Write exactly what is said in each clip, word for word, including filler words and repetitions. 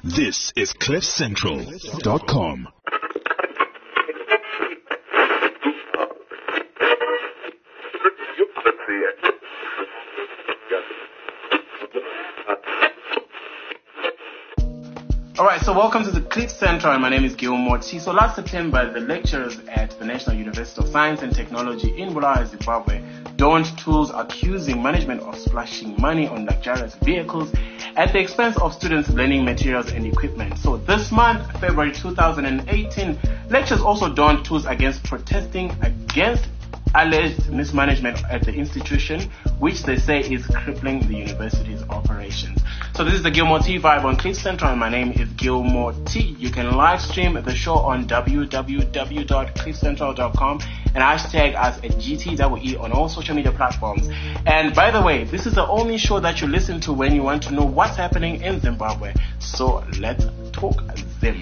This is cliff central dot com. Alright, so welcome to the Cliff Central, and my name is Gilmore T. So last September, the lecturers at the National University of Science and Technology in Bulawayo, Zimbabwe, donned tools accusing management of splashing money on luxurious vehicles at the expense of students' learning materials and equipment. So this month, February two thousand eighteen, lecturers also donned tools against protesting against alleged mismanagement at the institution, which they say is crippling the university's operations. So this is the Gilmore T Vibe on Cliff Central, and my name is Gilmore T. You can live stream the show on w w w dot cliff central dot com and hashtag us at G T E E on all social media platforms. And by the way, this is the only show that you listen to when you want to know what's happening in Zimbabwe. So let's talk Zim.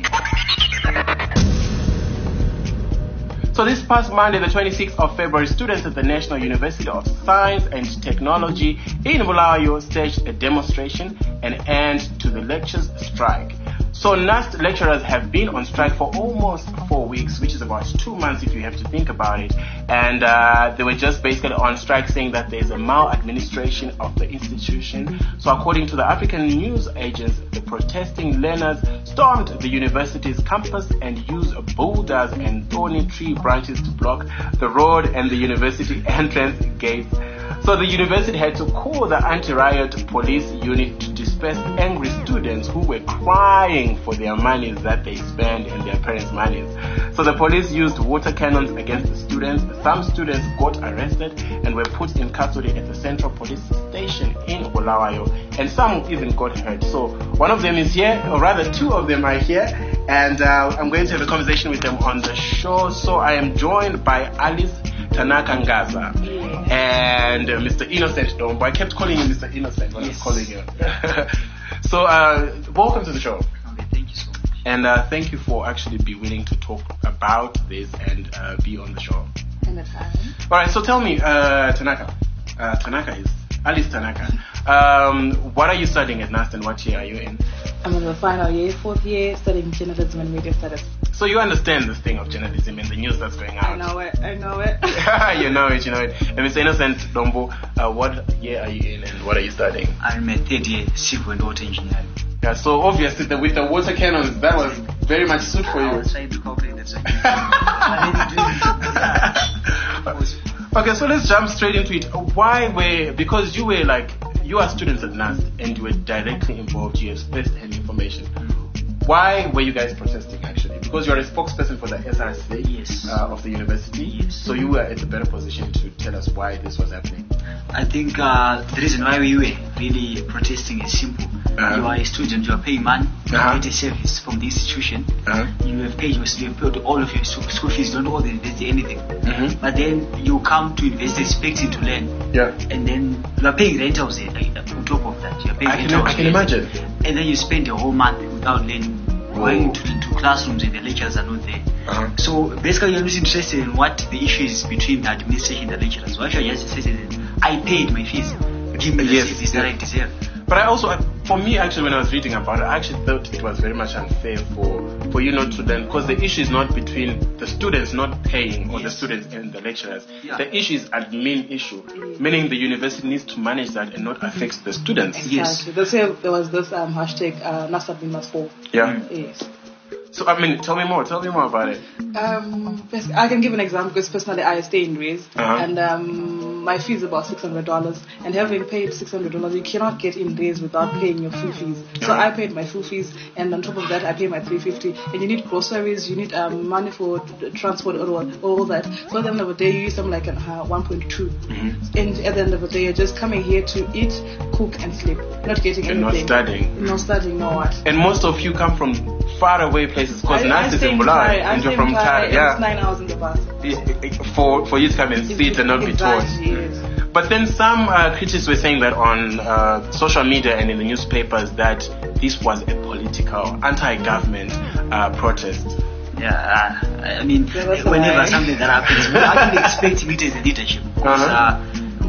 So this past Monday, the twenty-sixth of February, students at the National University of Science and Technology in Bulawayo staged a demonstration and end to the lectures strike. So N A S T lecturers have been on strike for almost four weeks, which is about two months if you have to think about it. And uh, they were just basically on strike saying that there's a maladministration of the institution. So according to the African news agents, the protesting learners stormed the university's campus and used boulders and thorny tree branches to block the road and the university entrance gates. So the university had to call the anti-riot police unit to disperse angry students who were crying for their monies that they spend and their parents' monies. So the police used water cannons against the students. Some students got arrested and were put in custody at the Central Police Station in Bulawayo, and some even got hurt. So one of them is here, or rather two of them are here, and uh, I'm going to have a conversation with them on the show. So I am joined by Alice Tanaka Ngaza and uh, Mister Innocent Dombo. I kept calling you Mister Innocent when yes. I was calling you. So uh, welcome to the show. Okay, thank you so much. And uh, thank you for actually be willing to talk about this and uh, be on the show. Anytime. All right, so tell me, uh, Tanaka. Uh, Tanaka is Alice Tanaka. Um, what are you studying at N A S T and what year are you in? I'm in the final year, fourth year, studying journalism and media studies. So you understand this thing of journalism and the news that's going out? I know it, I know it. You know it, you know it. And Mister Innocent Dombo, uh, what year are you in and what are you studying? I'm a third year civil and water engineering. Yeah, so obviously the, with the water cannons, that was very much suit for you. I was trying to calculate that. Okay, so let's jump straight into it. Why were, because you were like, you are students at N A S T and you were directly involved, you have first-hand information. Why were you guys protesting actually? Because you're a spokesperson for the S R C yes. uh, of the university. Yes. So you were at a better position to tell us why this was happening. I think uh, the reason why we were really protesting is simple. Uh-huh. You are a student, you are paying money, you uh-huh. get a service from the institution, uh-huh. you have paid, you have paid all of your school fees, don't owe the university anything. Uh-huh. But then you come to university expecting to learn. Yeah. And then you are paying rentals like, on top of that. You are paying I can, rentals. I can imagine. And then you spend a whole month without learning, going to, to classrooms and the lecturers are not there. Uh-huh. So basically you're not interested in what the issue is between the administration and the lecturers. What you're just interested in, I paid my fees, give me the yes, service yes. that I deserve. But I also, for me actually when I was reading about it, I actually thought it was very much unfair for, for you not to learn, because the issue is not between the students not paying or yes. the students and the lecturers. Yeah. The issue is admin issue, meaning the university needs to manage that and not affect the students. Exactly. Yes. That's why there was this um, hashtag uh, N A S T admin must fall. Yeah. Yes. So, I mean, tell me more. Tell me more about it. Um, I can give an example because personally I stay in Rays uh-huh. and um, my fee is about six hundred dollars. And having paid six hundred dollars, you cannot get in Rays without paying your full fees. So uh-huh. I paid my full fees, and on top of that, I pay my three hundred fifty dollars. And you need groceries, you need um, money for t- transport, or all, all that. So at the end of the day, you use something like uh, one point two. Mm-hmm. And at the end of the day, you're just coming here to eat, cook, and sleep. Not getting and anything. Not studying. Not studying, no what. And most of you come from far away places because N A S T is in Bulawayo and you're from Thai. Yeah. It's nine hours in the bus. For for you to come and see it and not be taught. Yes. But then some uh, critics were saying that on uh, social media and in the newspapers that this was a political, anti-government uh, protest. Yeah, uh, I mean, whenever something that happens, we actually expect it as a leadership. Because, uh-huh. uh,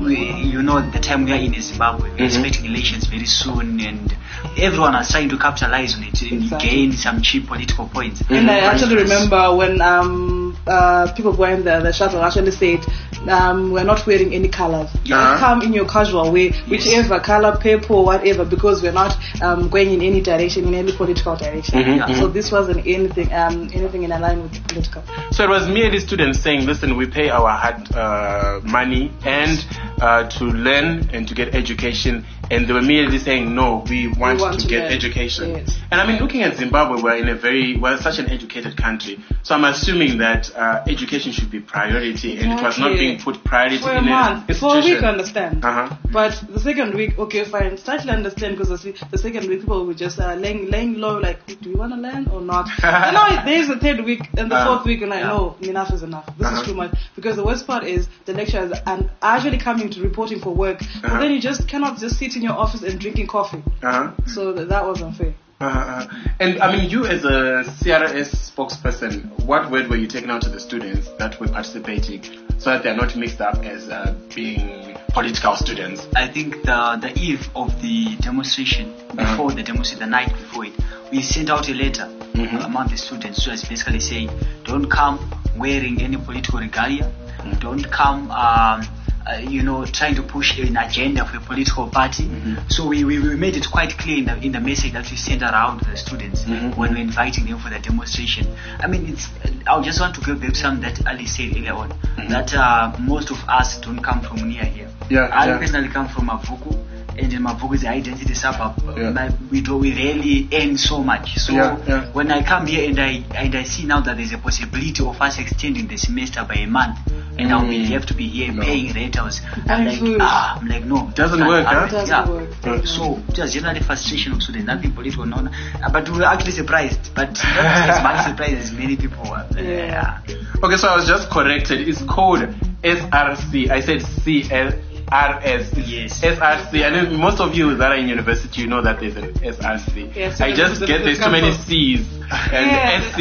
we, you know, the time we are in Zimbabwe, we're mm-hmm. expecting elections very soon, and everyone is trying to capitalize on it and exactly. gain some cheap political points. Mm-hmm. And I actually remember when um, uh, people going the, the shuttle actually said, um, we're not wearing any colors. You uh-huh. come in your casual way, whichever yes. color, purple, whatever, because we're not um, going in any direction, in any political direction. Mm-hmm, yeah. mm-hmm. So this wasn't anything um, anything in line with political. So it was merely students saying, listen, we pay our hard uh, money and uh, to learn and to get education, and they were merely saying, no, we want, we want to, to get learn. education. Yes. And I mean, looking at Zimbabwe, we're in a very, we're such an educated country. So I'm assuming that uh, education should be priority, exactly. and it was not being put priority for in a month. an For a week, understand. Uh-huh. But the second week, okay, fine, slightly understand, because the, the second week people were just uh, laying, laying low, like, do you want to learn or not? And now there's the third week and the uh-huh. fourth week, and I know enough is enough. This uh-huh. is too much. Because the worst part is the lecturers are actually coming to reporting for work, uh-huh. but then you just cannot just sit in your office and drinking coffee. Uh-huh. So that, that wasn't fair. Uh, and I mean, you as a C R S spokesperson, what word were you taking out to the students that were participating so that they're not mixed up as uh, being political students? I think the the eve of the demonstration, before uh-huh. the demonstration, the night before it, we sent out a letter mm-hmm. among the students, so it's basically saying, don't come wearing any political regalia, mm-hmm. don't come um, Uh, you know, trying to push an agenda for a political party. Mm-hmm. So we, we, we made it quite clear in the, in the message that we sent around to the students mm-hmm. when we were inviting them for the demonstration. I mean, it's. I just want to give them something that Ali said earlier on, mm-hmm. that uh, most of us don't come from near here. Yeah, I yeah. personally come from Mavuku, and in Mavuku is the identity suburb. Yeah. My, we, do, we rarely earn so much. So yeah, yeah. when I come here and I, and I see now that there's a possibility of us extending the semester by a month, and now we have to be here no. paying rentals. I'm like, ah, I'm like, no. Doesn't I, work, I, huh? I, Doesn't yeah. work. Uh, so, just generally frustration of students, nothing political, no. Uh, but we were actually surprised, but not as much surprised as many people were. Uh, Yeah. Okay, so I was just corrected. It's called S R C. I said C L R S. Yes. S R C. And then most of you that are in university, you know that there's an S R C. Yes, I just get there's too many C's and Yeah. S's.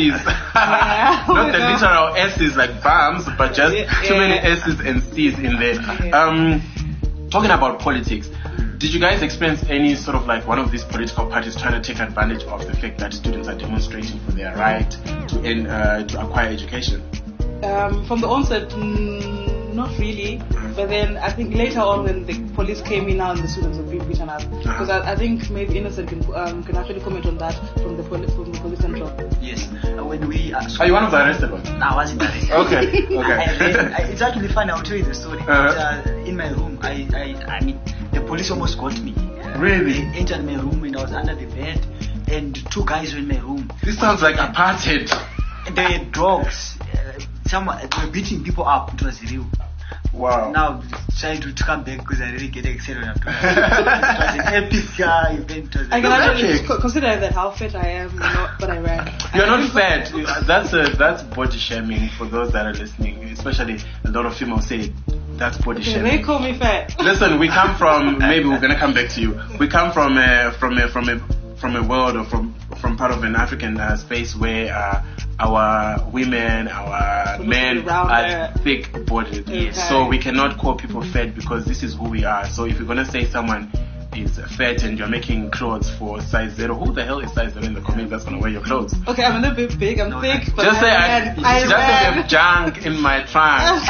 Yeah. Not the literal S's like bombs, but just Yeah. too many S's and C's in there. Yeah. Um, talking about politics, did you guys experience any sort of like one of these political parties trying to take advantage of the fact that students are demonstrating for their right to in, uh, to acquire education? Um, from the onset, mm, not really. But then I think later on when the police came in now and the students were being beaten up. Because I, I think maybe Innocent can, um, can actually comment on that from the, poli- from the police central. Yes. Uh, when we, uh, so Are you one of the arrested ones? No, I wasn't arrested. Okay, okay. I, I, I, it's actually funny, I'll tell you the story. Uh-huh. But, uh, in my room, I, I, I mean, the police almost got me. Really? They entered my room and I was under the bed, and two guys were in my room. This sounds like apartheid. They had dogs. Uh, someone, they were beating people up. It was real. Wow. Now trying to, to come back because I really get excited after that. It was an epic uh, event. I can actually co- consider that how fit I am, you know, but I ran. You're not fat. That's a, that's body shaming for those that are listening. Especially a lot of females say that's body Okay, shaming. they call me fat. Listen, we come from. Maybe we're gonna come back to you. We come from a from a from a from a world or from from part of an African uh, space where uh, our women, our Supposed men to be round are there. thick bodied. Okay. So we cannot call people fat because this is who we are. So if you're gonna say someone is fat and you're making clothes for size zero, who the hell is size zero in the comments that's gonna wear your clothes? Okay, I'm a little bit big, I'm No, thick, but Just I say ran. I, I just ran. have junk in my trunk.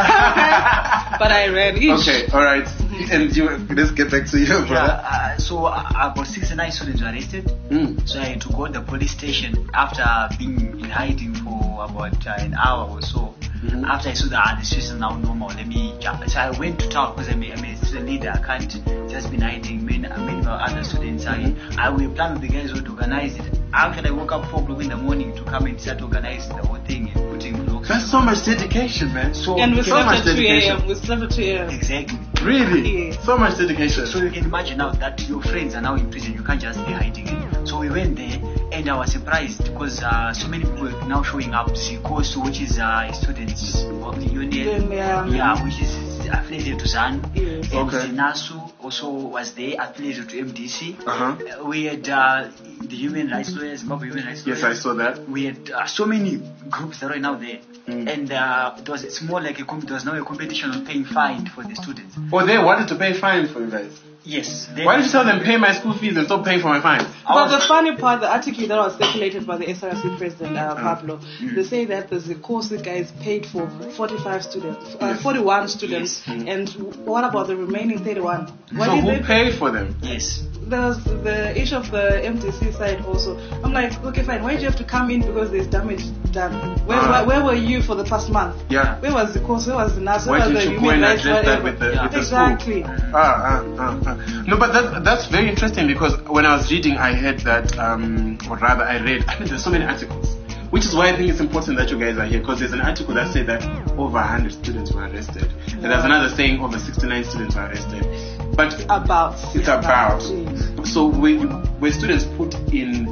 But I ran. Each. Okay, all right. And you, let's get back to you, brother. Yeah, uh, so uh, about sixty-nine students were arrested. Mm. So I had to go to the police station after being in hiding for about uh, an hour or so. Mm-hmm. After I saw that ah, the situation now normal, let me jump. So I went to town because I'm a, I'm a student leader. I can't just be hiding. Many, many other students. Mm-hmm. I, I will plan with the guys who would organize it. Actually, I woke up four o'clock in the morning to come and start organizing the whole thing and putting blocks. That's so much dedication, man. So And we so slept much at two dedication. a.m. We slept at two a.m. Exactly. Really? Yeah. So much dedication. So you can imagine now that your friends are now in prison. You can't just be hiding it. So we went there, and I was surprised because uh, so many people are now showing up. Sikosu, which is uh, students of the union, Yeah, yeah, which is affiliated to Z A N. Yes. And Okay. Nasu also was there, affiliated to M D C. Uh-huh. Uh, we had uh, the human rights lawyers, Zimbabwe human rights lawyers. Yes, I saw that. We had uh, so many groups that are now there. Mm. And uh, it was, it's more like a, comp- there was now a competition on paying fine for the students. Oh, they wanted to pay fine for you guys? Yes. Why did you tell them pay my school fees and stop paying for my fines? But the funny part, the article that was circulated by the S R C president, uh, Pablo, mm. they say that there's a course that guys paid for forty-five students, uh, yes. forty-one students, yes. mm. and what about the remaining thirty-one? Why so did who they paid for them? Yes. There's the issue of the M D C side also. I'm like, okay, fine. Why did you have to come in because there's damage done? Where, uh, where, where were you for the past month? Yeah. Where was the course? Where was the nurse? Where Why was did the you go and rights, address that with the, yeah. with the exactly. school? Ah, ah, ah, ah. No, but that, that's very interesting because when I was reading, I heard that, um, or rather, I read. I mean, there's so many articles, which is why I think it's important that you guys are here because there's an article that said that over one hundred students were arrested, yeah. and there's another saying over sixty-nine students were arrested. But about it's about. about. So were, were students put in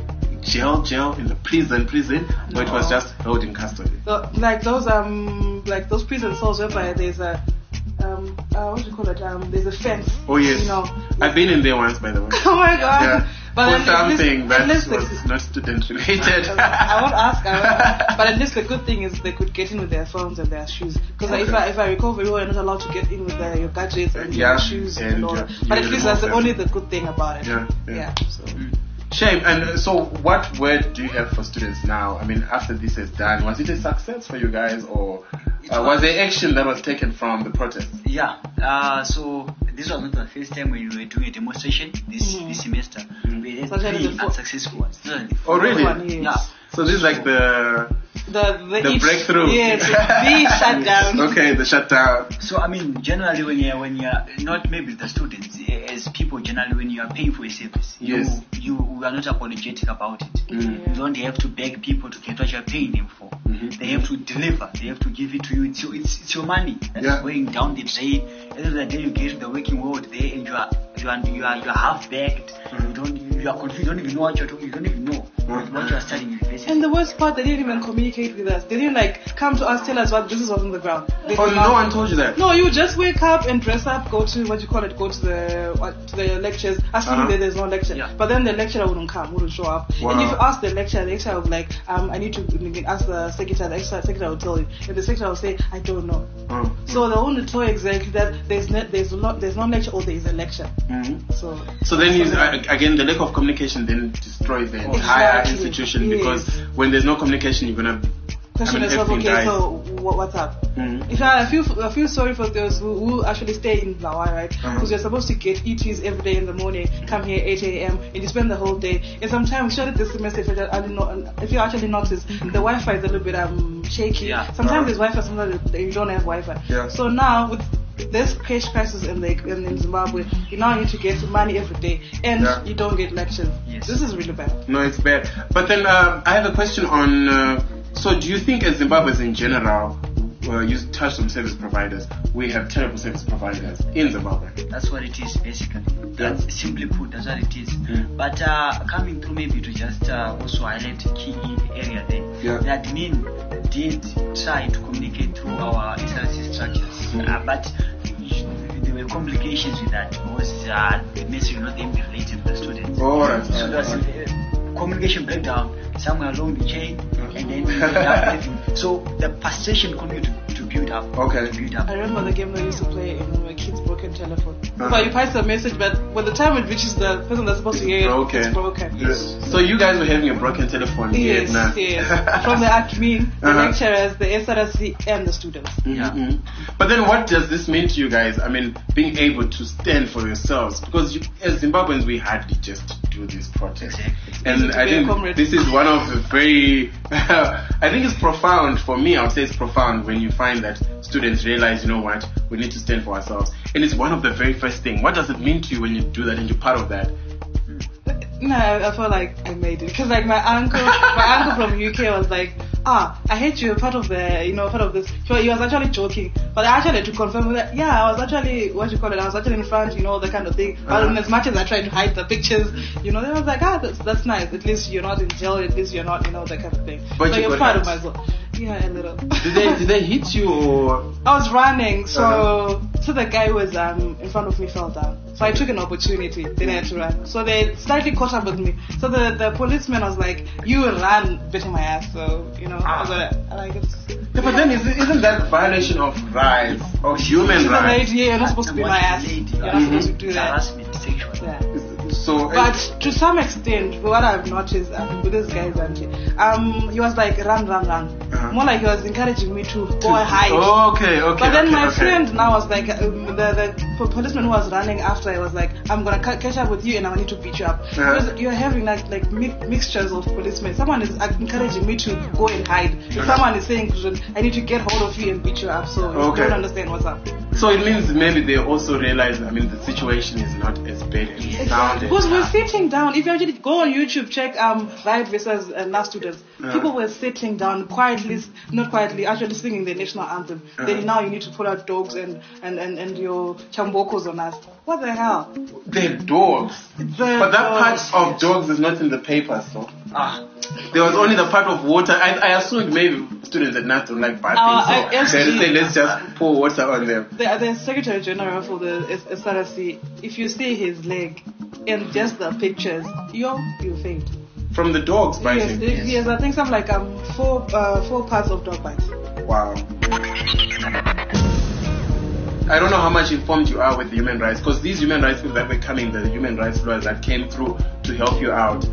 jail, jail in the prison, prison, no. or it was just held in custody? So, like those um, like those prison cells whereby there's a um, uh, what do you call it? Um, there's a fence. Oh yes. You know. I've been in there once, by the way. Oh my god. Yeah. But for something that was the, not student related. I won't ask, I won't, but at least the good thing is they could get in with their phones and their shoes. Because okay. if I if I recall very well, you're not allowed to get in with the, your gadgets and yeah, your shoes and, and all your, that. But at least that's the only the good thing about it. Yeah. Yeah. yeah so. Mm. Shame. And uh, so, what word do you have for students now? I mean, after this is done, was it a success for you guys, or uh, was there action that was taken from the protest? Yeah. Uh, so this was not the first time when we were doing a demonstration this mm. this semester. Mm. We had three unsuccessful ones. Oh, really? One, yes. Yeah. So this is like the the the, the breakthrough. Yes, the shutdown. Okay, the shutdown. So I mean, generally, when you when you are not maybe the students, as people generally, when you are paying for a service, yes. you you are not apologetic about it. Mm. You don't have to beg people to get what you are paying them for. Mm-hmm. They have to deliver. They have to give it to you. It's your, it's, it's your money that's yeah. going down the drain. At the end of the day, you get to the working world there, and you are you are you are, you are half bagged. Mm. You don't you are confused. You don't even know what you're talking. You don't even know mm-hmm. what you are studying in university. And the worst part, they didn't even communicate with us. They didn't like come to us, tell us what this is on the ground. They oh, no one told you that? No, you just wake up and dress up, go to what you call it, go to the what, to the lectures, assuming uh-huh. that there's no lecture. Yeah. But then the lecturer wouldn't come, wouldn't show up. Wow. And if you ask the lecturer, the lecturer would be like, um, I need to ask the secretary. The secretary will tell you. And the secretary will say, I don't know. Mm-hmm. So they won't tell you exactly that there's no, there's not there's no lecture or there is a lecture. Mm-hmm. So so then you, uh, again the lack of communication then destroys the entire exactly. institution yes. because when there's no communication you're gonna question I mean, yourself, okay, dies. so what, what's up? Mm-hmm. If I, I feel I feel sorry for those who, who actually stay in Blawa, right? Because uh-huh. you're supposed to get E Ts every day in the morning, come here eight a.m. and you spend the whole day. And sometimes, especially this semester, if you, if you actually notice, the Wi-Fi is a little bit um shaky. Yeah. Sometimes uh-huh. there's Wi-Fi, sometimes you don't have Wi-Fi. Yeah. So now with this cash crisis in, the, in, in Zimbabwe, you now need to get money every day, and yeah. you don't get lectures. Yes. This is really bad. No, it's bad. But then um, I have a question on. Uh, so, do you think, as Zimbabweans in general, uh, you touched on service providers, we have terrible service providers in Zimbabwe? That's what it is, basically. That's yeah. simply put. That's what it is. Mm. But uh, coming through, maybe to just uh, also highlight a key area there. Yeah. The admin did try to communicate through our S R C structures, mm. uh, but there were complications with that because uh, the message was not even related to the students. Oh, right. So there's a communication breakdown somewhere along the chain, and then so the persistent continued to, to build up. Okay. To build up. I remember the game they used to play in my kid's broken telephone. Uh-huh. But you pass a message, but when the time it reaches the person that's supposed to hear broken. it, it's broken. Yes. So you guys were having a broken telephone here yes, now. yes. From the admin, the uh-huh. lecturers, the S R C, and the students. Yeah. Mm-hmm. But then what does this mean to you guys? I mean, being able to stand for yourselves. Because you, as Zimbabweans, we hardly just do this protest. Exactly. And I think this is one of the very, I think it's profound. For me, I would say it's profound when you find that students realize, you know what, we need to stand for ourselves. And it's one of the very first things. What does it mean to you when you do that and you're part of that? No, I felt like I made it. Because like my uncle, my uncle from U K was like, ah, I hate you, part of the, you know, part of this. So he was actually joking. But I actually had to confirm that, yeah, I was actually, what do you call it, I was actually in front, you know, the kind of thing. But uh-huh. as much as I tried to hide the pictures, you know, they was like, ah, that's, that's nice. At least you're not in jail, at least you're not, you know, that kind of thing. But so you you're got proud of myself. Yeah, a little. Did they did they hit you or? I was running, so Uh-huh. so the guy was um in front of me fell down. So I took an opportunity, then I had to run. So they slightly caught up with me. So the, the policeman was like, "You run," bit in my ass. So you know, I was like, like it's. Yeah, but then isn't, isn't that violation of rights, of human To the rights? lady, yeah, you're not supposed to be my ass. Lady, You're not mm-hmm. supposed to do that. Harassment, sexual. Yeah. So, But to some extent, what I've noticed um, with this guy, um, he was like, run, run, run. Uh-huh. More like he was encouraging me to go hide. Okay, okay. But then okay, my okay. friend now was like, um, the, the po- policeman who was running after, I was like, I'm going to ca- catch up with you and I need to beat you up. Uh-huh. Because you're having like, like mi- mixtures of policemen. Someone is uh, encouraging me to go and hide. Uh-huh. Someone is saying, I need to get hold of you and beat you up. So Okay. you don't understand what's up. So it means maybe they also realize, I mean, the situation is not as bad as it sounded. Because we're sitting down. If you actually go on YouTube, check um, Riot versus uh, Last Students. Uh-huh. People were sitting down quietly, not quietly, actually singing the national anthem. Uh-huh. Then now you need to pull out dogs and, and, and, and your chambokos on us. What the hell? They're dogs. The But that dogs. part of dogs is not in the papers, so. Ah, There was only the part of water. I, I assumed maybe students at N A S don't like bathing, Our, so uh, they S G say let's just pour water on them. The, the Secretary General for the S- S R C, if you see his leg and just the pictures, yo, you faint. From the dogs Yes, biting. yes, yes, I think something like um four uh, four parts of dog bites. Wow. I don't know how much informed you are with human rights, because these human rights people that were coming, the human rights lawyers that came through to help you out,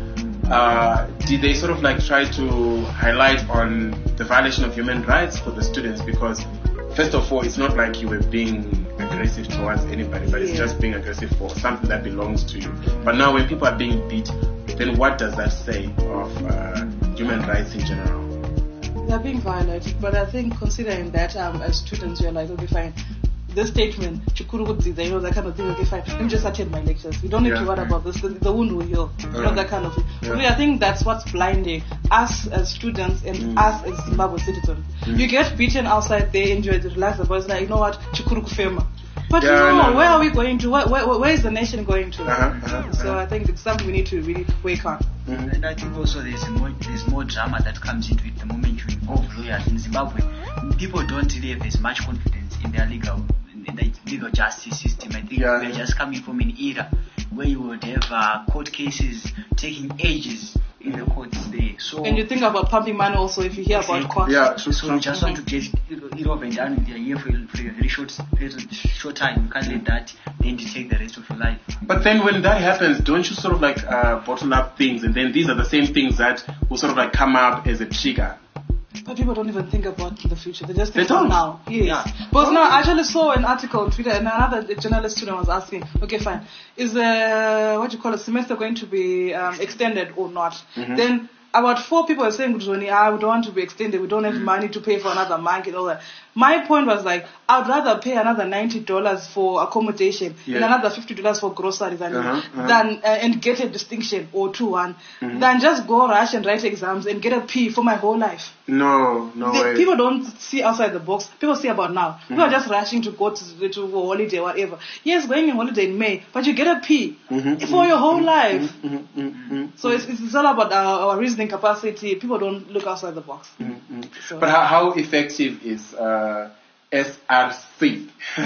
uh, did they sort of like try to highlight on the violation of human rights for the students? Because first of all, it's not like you were being aggressive towards anybody, but it's Yeah. just being aggressive for something that belongs to you. But now when people are being beat, then what does that say of uh, human rights in general? They're being violated, but I think considering that um, as students, we're like, okay, fine. This statement, chukuru kudziza, you know, that kind of thing, okay, fine. Let me just attend my lectures. You don't need Yeah. to worry about this. The, the wound will heal. You know, Uh-huh. that kind of thing. Yeah. Really, I think that's what's blinding us as students and Mm. us as Zimbabwe citizens. Mm. You get beaten outside there, enjoy it, relax, but it's like, you know what, chukuru kufema. But Yeah, no, no, no. where are we going to? Where, where, where is the nation going to? Uh-huh, uh-huh, So uh-huh. I think it's something we need to really wake on. Mhm. and I think also there's more there's more drama that comes into it the moment you involve lawyers in Zimbabwe. People don't really have as much confidence in their legal in the legal justice system. I think Yeah. we're just coming from an era where you would have uh, court cases taking ages in the courts there. So And you think about pumping money also if you hear about Exactly. cost. Yeah, true, So true. you just want to get it over and done with your year for, for a very short period, short time. You can't let that then to take the rest of your life. But then when that happens, don't you sort of like uh, bottle up things, and then these are the same things that will sort of like come up as a trigger? But people don't even think about the future. They just They think don't? about now. Yes. Yeah. Because now I actually saw an article on Twitter and another journalist student was asking, okay, fine, is the, what do you call it, semester going to be um, extended or not? Mhm. Then about four people were saying, Johnny, ah, we don't want to be extended. We don't have money to pay for another month and all that. My point was like, I'd rather pay another ninety dollars for accommodation Yeah. and another fifty dollars for groceries and, Uh-huh, uh-huh. than, uh, and get a distinction or two one Mhm. than just go rush and write exams and get a P for my whole life. No, no The- way. people don't see outside the box. People see about now. People are just rushing to go to, to a holiday, whatever. Yes, going on holiday in May, but you get a P Mhm, for your whole life. Mhm, mhm, mhm, So it's, it's all about our, our reasoning capacity. People don't look outside the box. mhm, mhm. So- But how, how effective is uh, S R C?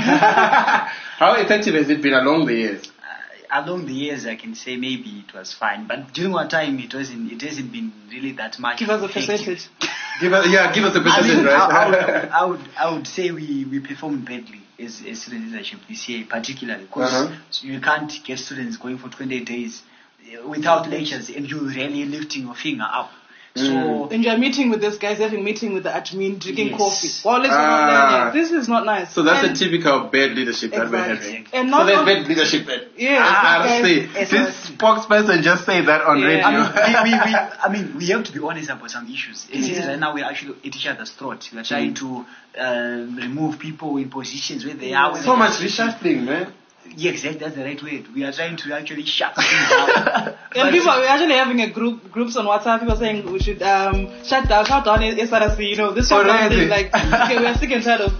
How effective has it been along the years? Uh, along the years, I can say maybe it was fine, but during our time, it wasn't. It hasn't been really that much. Give us a effective. percentage. Give us, yeah, give us a I percentage, mean, right? I, I, would, I would, I would say we, we performed badly as, as student leadership this year, particularly because Uh-huh. you can't get students going for twenty days uh, without lectures, and you really lifting your finger up. So And you're meeting with this guys, having meeting with the admin, drinking Yes. coffee. Well, let's Ah. not learning. This is not nice. So that's and, a typical bad leadership that we're Exactly. having. And So not there's only- bad leadership then. Yes, Ah, this see, guy- this spokesperson just said that on Yeah. radio. I mean, we, we, we, I mean, we have to be honest about some issues. It is Yeah. right now we're actually at each other's throats. We are trying to uh, remove people in positions where they are. where so they much are. reshuffling, man. Yeah, exactly. That's the right word. We are trying to actually shut things down. And people, we're actually having a group, groups on WhatsApp, people saying we should um, shut down, shut down S R C, you know, this sort of Already. thing. Like, okay, we are sick and tired of, of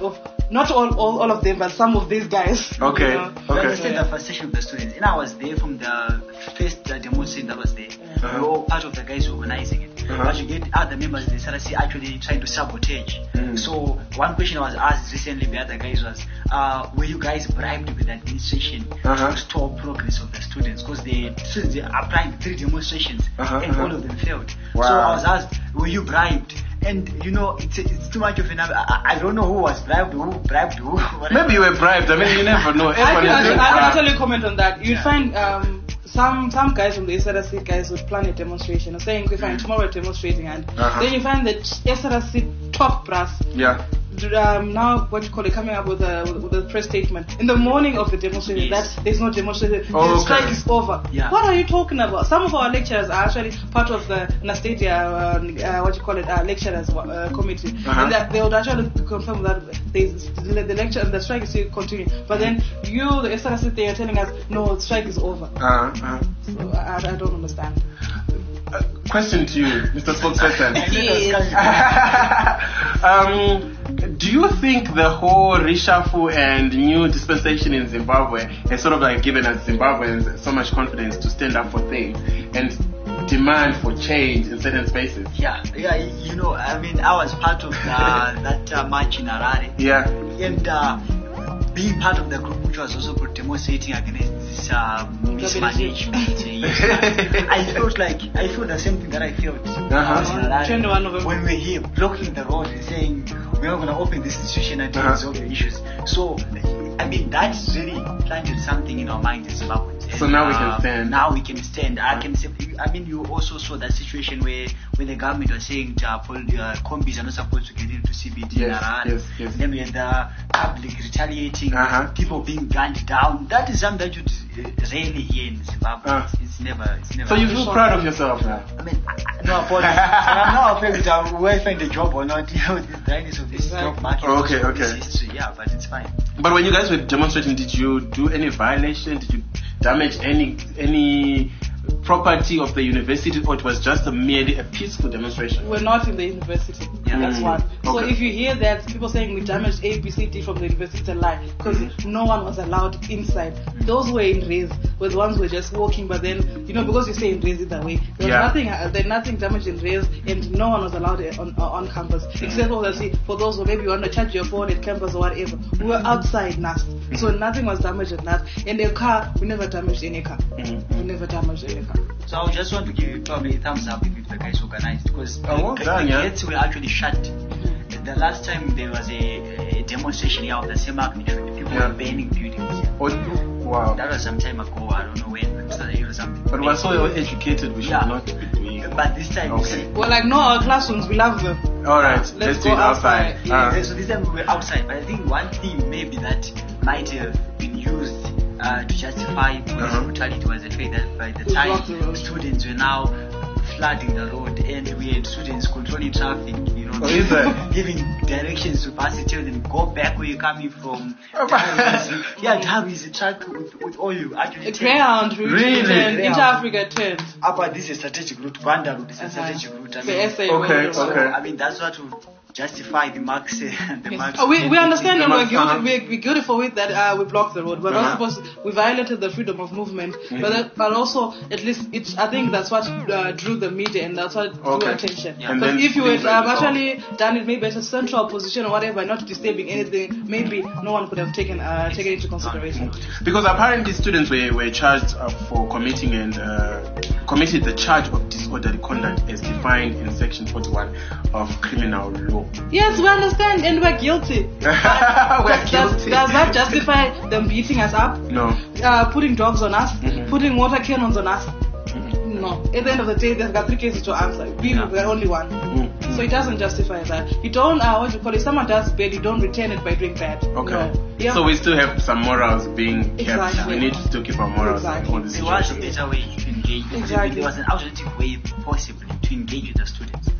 not all, all all of them, but some of these guys. Okay. You know? We Okay. understand the frustration of the students. And I was there from the first uh, demonstration that was there. Uh-huh. We were all part of the guys organizing it. Uh-huh. But you get other members of the S R C actually trying to sabotage. Mm. So one question I was asked recently by other guys was, uh, were you guys bribed with the administration Uh-huh. to stop progress of the students? Because the students they applied three demonstrations Uh-huh, and uh-huh. all of them failed. Wow. So I was asked, were you bribed? And you know, it's it's too much of an. I, I don't know who was bribed, who bribed who. whatever. Maybe you were bribed. I mean, you never know. I Everyone can is actually, doing I can bribed. actually comment on that. You'd Yeah. find um, some some guys from the S R C guys would plan a demonstration and saying, "We find tomorrow we're demonstrating," and Uh-huh. then you find that S R C top brass. Yeah. Um, now what you call it, coming up with a with, with a press statement in the morning of the demonstration Yes. that there's no demonstration, Oh, the okay. strike is over. Yeah. What are you talking about? Some of our lecturers are actually part of the Nastadia, uh, uh, what you call it, uh, lecturers uh, committee, Uh-huh. and that they would actually confirm that there's, the the lecture and the strike is still continuing. But then you, the S R C, they are telling us no, the strike is over. Uh, uh. So I, I don't understand. Uh, question to you, Mister Spokesperson. Yes. um, do you think the whole reshuffle and new dispensation in Zimbabwe has sort of like given us Zimbabweans so much confidence to stand up for things and demand for change in certain spaces? Yeah, yeah, you know, I mean, I was part of uh, that uh, march in Harare. Yeah. And uh, being part of the group which was also demonstrating against this uh, mismanagement, uh, yes, I felt like I felt the same thing that I felt when I was in Harare. twenty-one November. When we were here blocking the road and saying we're not going to open this institution until Uh-huh. resolve the issues. So, I mean, that's really planted something in our minds as Zimbabweans. So And, now we can uh, stand. Now we can stand. I can say, I mean, you also saw that situation where, where the government was saying uh, pol- uh, combis are not supposed to get into C B D in Yes, Harare. yes, yes. And then we had the public retaliating, Uh-huh. people being gunned down. That is something that you uh, rarely hear in Zimbabwe. Uh. It's, it's never, it's never. So you feel proud of yourself now? I mean, I, I, no apologies. And I'm not afraid uh, whether I find a job or not. You know, the dryness of this job market. Okay, also, okay. this history, yeah, but it's fine. But when you guys were demonstrating, did you do any violation? Did you damage any any property of the university, or it was just a merely a peaceful demonstration? We're not in the university. Yeah. That's Mm. one. So Okay. if you hear that people saying we damaged A, B, C, D from the university, it's a lie, because Mm-hmm. no one was allowed inside. Those who were in raise were the ones who were just walking. But then, you know, because you stay in raise either way, there was Yeah. nothing. Uh, there nothing damaged in raise, and no one was allowed on uh, on campus except obviously for those who maybe you want to charge your phone at campus or whatever. We were outside N A S, so nothing was damaged at N A S. And the car, we never damaged any car. Mhm. We never damaged any car. So I just want to give you probably a thumbs up if the guys organized, because Oh, well the, done, the yeah. gates were actually shut. The last time there was a, a demonstration here of the same magnitude, people Yeah. were burning buildings here. Oh, wow. That was some time ago. I don't know when. It was a year or something. But we're so educated, we should Yeah. not be doing. But this time, you Okay. see, We're like, no, our classrooms, we love them. All right, let's, Let's do go it outside. outside, yeah. Uh, so this time we were outside. But I think one thing maybe that might have been used uh, to justify police Uh-huh. brutality was the fact that by the We time blocked the road. students were now flooding the road and we had students controlling traffic, you know, Oh, is it? giving directions to buses, tell them go back where you're coming from. Oh, Yeah, Dhabi is a track with, with all you actually A take. Greyhound route, Really? turn, Greyhound. into Africa turned. Upper, this is a strategic route. Banda route is a Uh-huh. strategic route. I The mean, S A Okay, road. so, okay. I mean, that's what would justify the marks. Uh, the Yes. marks Oh, we, we understand and The we're marks, guilty, uh-huh. we're, we're guilty for it that uh, we blocked the road. We're Uh-huh. not supposed to, we violated the freedom of movement. Mm-hmm. But that, but also, at least, it's, I think that's what uh, drew the media and that's what drew Okay. attention. Yeah. And Because then if you things had um, went wrong. actually done it maybe at a central position or whatever, not disturbing anything, maybe no one could have taken uh, taken into consideration. Because apparently students were, were charged uh, for committing and uh, committed the charge of disorderly conduct as defined in section forty-one of criminal law. Yes, we understand and we're guilty. We're Does, guilty. does that justify them beating us up? No. Uh, putting dogs on us, Mhm. putting water cannons on us. Mhm. No. At the end of the day, they've got three cases to answer. We Yeah. were only one. Mhm. So it doesn't justify that. You don't, uh, what do you call it, someone does bad, you don't return it by doing bad. Okay. No. Yeah. So we still have some morals being kept. Exactly. We need to still keep our morals Exactly. in all the there was a situations. better way to engage with them. Exactly. There was an alternative way possibly to engage with the students.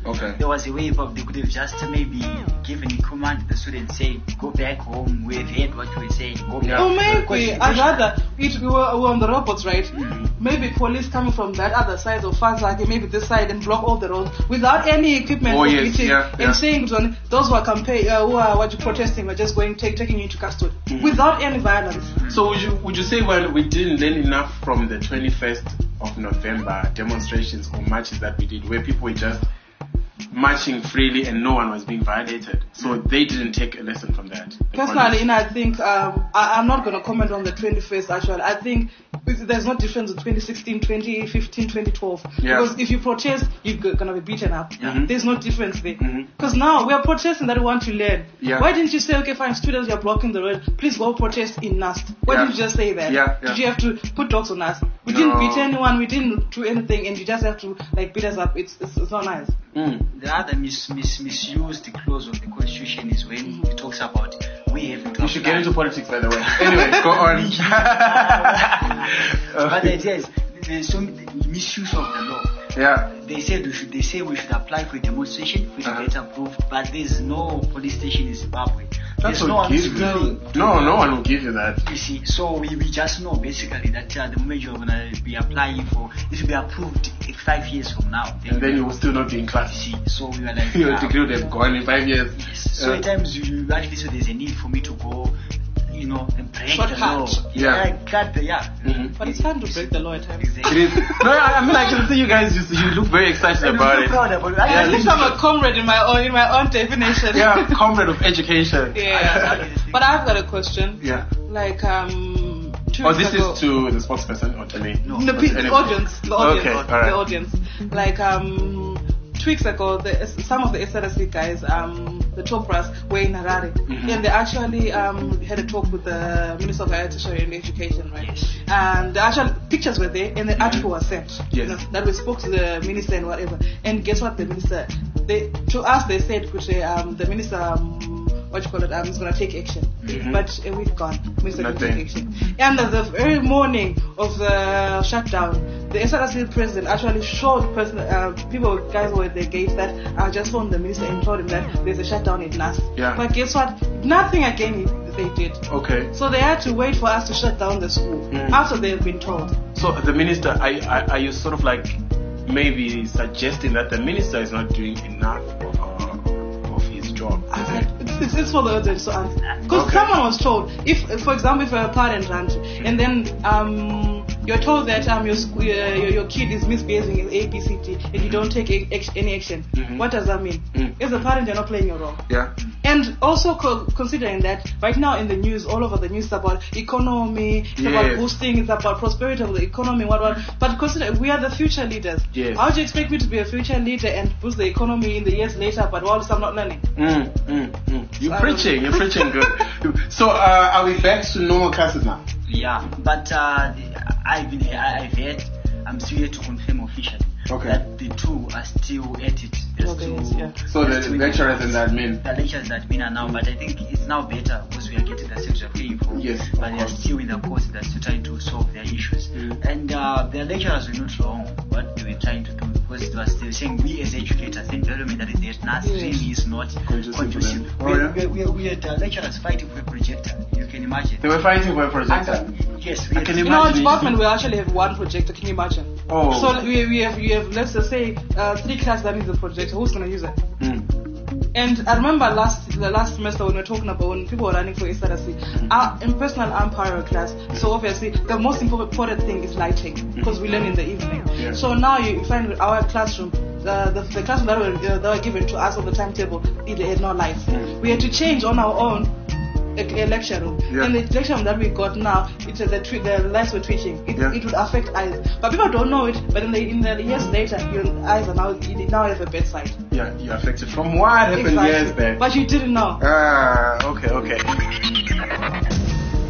Okay. There was a way of they could have just maybe given a command to the students, say, go back home, we've heard what you were saying, go back. Or maybe, I'd rather, it, we, were, we were on the robots, right? Mm-hmm. Maybe police coming from that other side of Fazaki, maybe this side, and block all the roads without any equipment oh, for yes, beating, yeah, yeah. and saying to those who are campaign, uh, who are what you protesting, were just going, take, taking you into custody, mm-hmm. without any violence. So would you, would you say, well, we didn't learn enough from the twenty-first of November demonstrations or marches that we did, where people were just marching freely and no one was being violated? So they didn't take a lesson from that. Personally, and I think um, I, I'm not going to comment on the twenty-first actually. I think there's no difference in twenty sixteen, twenty fifteen, twenty twelve. Yeah. Because if you protest, you're going to be beaten up. Mm-hmm. There's no difference there. Because mm-hmm. now we are protesting that we want to learn. Yeah. Why didn't you say, okay, fine, students, you're blocking the road, please go protest in N A S T? Why yeah. didn't you just say that? Yeah. Yeah. Did you have to put dogs on us? We no. didn't beat anyone, we didn't do anything, and you just have to like beat us up. It's it's, it's not nice. Mm. The other mis, mis, misused clause of the Constitution is when mm-hmm. it talks about we have to. You should get into politics, by the way. Anyway, go on. But the idea is there's some misuse of the law. Yeah. They said we should. They say we should apply for a demonstration which uh-huh. get approved, but there's no police station in Zimbabwe. That's there's no one give you. No, no one will give you that. You see, so we, we just know basically that uh, the moment you're gonna be applying for, it will be approved in five years from now. Then and then you will still not be in class. You see, so we were like, your degree would have gone in five years. Yes. So uh, at times you actually so there's a need for me to go. You know, and break Short the law. Yeah. Yeah, cut the, yeah. Mm-hmm. But it's hard to break the law at times. Exactly. It is. No, I mean, I can see you guys. Just, you look very excited about it. Proud about it. Yeah, at least I'm a comrade in my own in my own definition. Yeah, comrade of education. Yeah. But I've got a question. Yeah. Like um. Oh, this ago, is to the sportsperson or to me? No, the, the audience. The audience. Okay, all right. The audience. Like um. Two weeks ago, the, some of the S R S C guys, um, the top brass, were in Harare, mm-hmm. and they actually um, had a talk with the Minister of Higher Tertiary and Education, right? Yes. And the actual pictures were there, and the article was sent. Yes. You know, that we spoke to the minister and whatever. And guess what? The minister, they to us, they said, um, the minister. Um, what you call it, um, is going to take action. Mm-hmm. But a week gone, Minister going to take action. And the very morning of the shutdown, the S R S C president actually showed person, uh, people, guys who were at the gate that I uh, just phoned the minister and told him that there's a shutdown in N A S. Yeah. But guess what? Nothing again they did. Okay. So they had to wait for us to shut down the school mm. after they've been told. So the minister, are, are, are you sort of like maybe suggesting that the minister is not doing enough of, uh, of his job? Uh, it's, it's for the audience to answer. Because okay. someone was told, if, for example, if a parent runs and then um, you're told that um, your, uh, your your kid is misbehaving in A, B, C, D, and you don't take a, a, any action, mm-hmm. what does that mean? Mm. As a parent, you're not playing your role. Yeah. And also co- considering that right now in the news, all over the news, it's about economy, it's yes. about boosting, it's about prosperity of the economy, what, what. But consider we are the future leaders. Yes. How do you expect me to be a future leader and boost the economy in the years later, but whilst I'm not learning? Mm, mm, mm. You're so preaching, you're preaching good. So uh, are we back to normal classes now? Yeah, but uh, I've been I've heard, I'm still here to confirm officially okay. that the two are still at it. Okay, still, yeah. So the lecturers and the admin? The lecturers and admin are now, but I think it's now better because we are getting the service we are paying for. Yes. But they are still in the course, they're still trying to solve their issues. Mm. And uh, the lecturers were not wrong what they were trying to do because it was still saying we as educators, the environment that is there, N A S yes. really is not conducive. Oh, yeah? we, we, we had uh, lecturers fighting for a projector, you can imagine. They were fighting for a projector? And, uh, yes, we I can imagine. In our department, we actually have one projector, can you imagine? Oh. So we, we have, we have, let's just say, uh, three classes that needs a projector. Who's going to use it? Mm. And I remember last the last semester when we were talking about when people were running for S R S C, mm. our, in personal I'm pyro class, so obviously the most important thing is lighting because we learn in the evening. Yeah. So now you find our classroom, the, the, the classroom that were, uh, that were given to us on the timetable, it had no lights. Mm. We had to change on our own a, a lecture room. Yeah. And the lecture room that we got now, it, the, twi- the lights were twitching. It, yeah. it would affect eyes. But people don't know it, but in the, in the years later, your eyes are now, you now have a bad sight. Yeah, you're affected from what happened exactly. years back. But you didn't know. Ah, okay, okay.